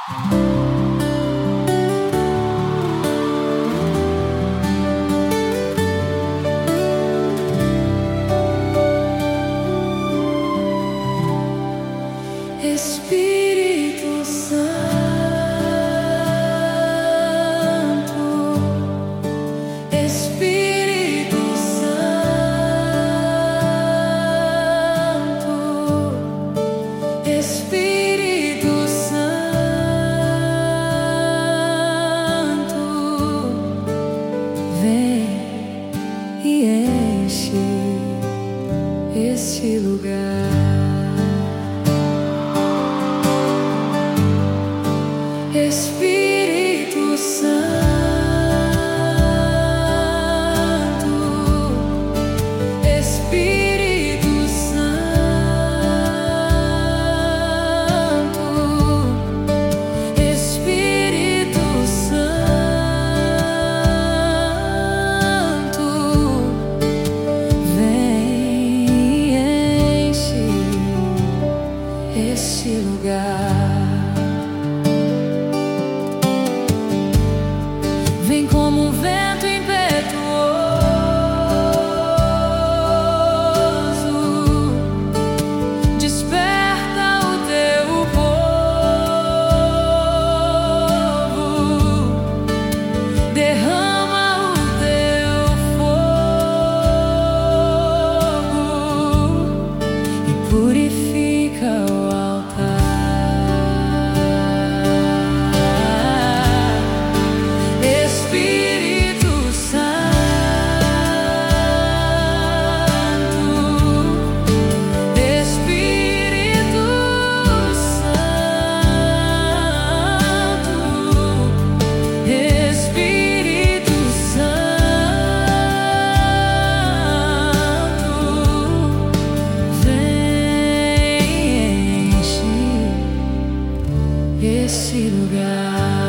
Espírito Santo, Espírito Santo, Espírito Santo, vem e enche este lugar. Espírito Santo, Espírito Santo, Espírito Santo, vem e enche este lugar. Vem como um vento impetuoso, desperta o teu povo, derrama o teu fogo e purifica o altar. Espírito Santo, Espírito Santo, Espírito Santo, vem e enche esse lugar.